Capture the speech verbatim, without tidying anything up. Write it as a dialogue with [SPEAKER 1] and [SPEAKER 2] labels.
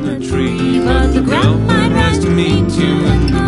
[SPEAKER 1] a tree, but the ground might rise to meet you in the